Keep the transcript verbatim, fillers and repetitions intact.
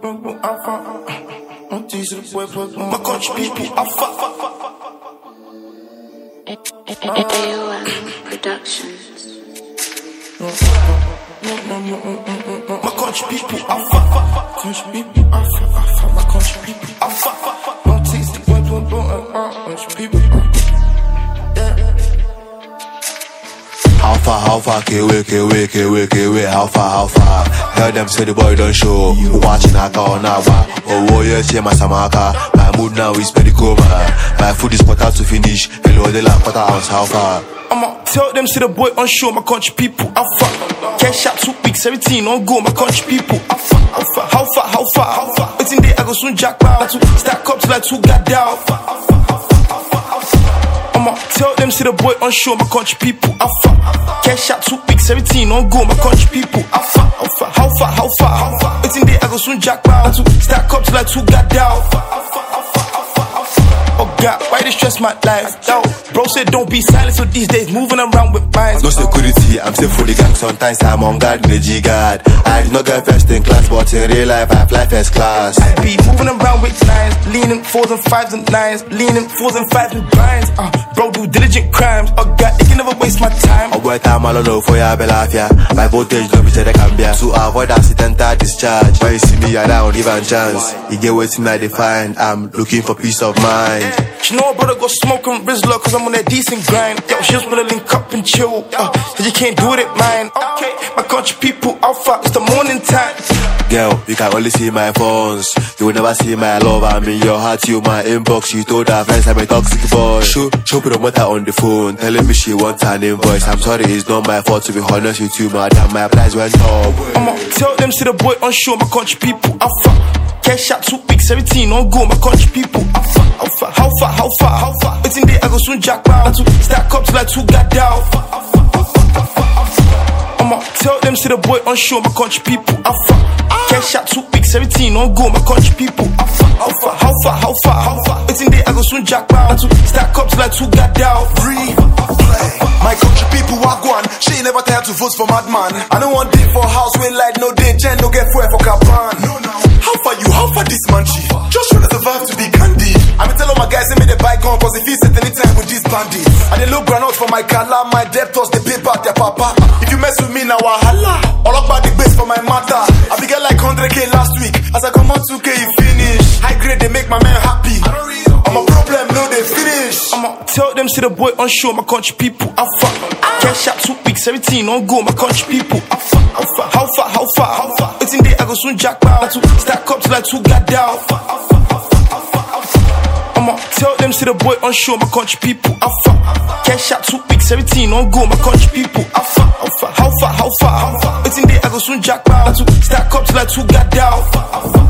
My country people, I fuck. A O M Productions. My country people, I fuck. Country people, I fuck. I fuck. My country people, I fuck. Don't tease the boy, boy, boy, country people. How far, how far, K-way, K-way, K-way, K-way, how far, how far? Tell them say the boy don't show. Watching Aka on Awa. Oh, oh, yes, yeah, my Samaka. My mood now is very coma. My food is quarter to finish. Hello, they like quarter ounce, how far? I'ma tell them say the boy on show. My country people, I fuck. Cash out two weeks, everything on go. My country people, I fuck. How far, how far, how far? How far? Waiting day, I go soon jack out. Stack up till I two got down. I'ma tell them say the boy on show. My country people, I fuck. Cash out two weeks, everything on go. My country people, I fuck. How far, how far, how far? How far? Waiting day, I go soon jack out. Stack up till I two got down. Oh God, why they stress my life? Yo, bro said don't be silent, so these days moving around with minds. No security, I'm still for the gang. Sometimes I'm on guard, in the G-guard. I did not get first in class, but in real life I fly first class. I be moving around with nines, leaning fours and fives and nines, leaning fours and fives and grinds. Uh, bro do diligent crimes. Oh God, they can never waste my time. I work time, I don't know for ya belafia. My voltage don't be said I can be. To avoid accidental discharge. When you see me, I don't even chance. You get waiting I define. I'm looking for peace of mind. She know a brother go smoke and Rizla, cause I'm on that decent grind. Yo, she just wanna link up and chill, uh, cause you can't do it at mine. Okay, my country people, alpha, it's the morning time. Girl, you can only see my phones. You will never see my love. I'm in your heart, you my inbox. You told her friends I'm a toxic boy. Show, show promoter on the phone, telling me she wants an invoice. I'm sorry, it's not my fault, to be honest with you, madam. My price went up. I'ma tell them, see the boy on show. My country people, alpha. Cash out two weeks, everything on go. My country people, I fuck. How far, how far, how far? How far? Waiting day, I go soon jack out. Stack up till I two got down. I'ma tell them, see the boy on show. My country people, I fuck. Cash out two weeks, everything on go. My country people, I fuck. How far, how far, how far? How far? Waiting day, I go soon jack out. Stack up till I two got down. Replay. My country people walk one. She ain't never tired to vote for madman. I don't want day for house with light, no day, gen, no get fuel for caban. No, no. How far you, how far this man chief? Just wanna survive to be candy. I mean tell all my guys they made the bike on, cause if he set any time with these bandits. And they look ground out for my kala, my debtors, they pay back their papa. If you mess with me now, wahala. All up by the base for my matter. I be get like one hundred K last week. As I come on two K, you finish. High grade, they make my man happy. I'm a problem, no, they finish. I'ma tell them, see the boy on show. My country people, I fuck. Cash out two weeks, everything on go. My country people, I fuck. How far, how far, how far? How far? Waiting day, I go soon jack out. Stack up till I two got down. I'ma tell them, see the boy on show. My country people, I fuck. Cash out two weeks, everything on go. My country people, I fuck. How far, how far, how far? How far? Waiting day, I go soon jack out. Stack up till I two got down.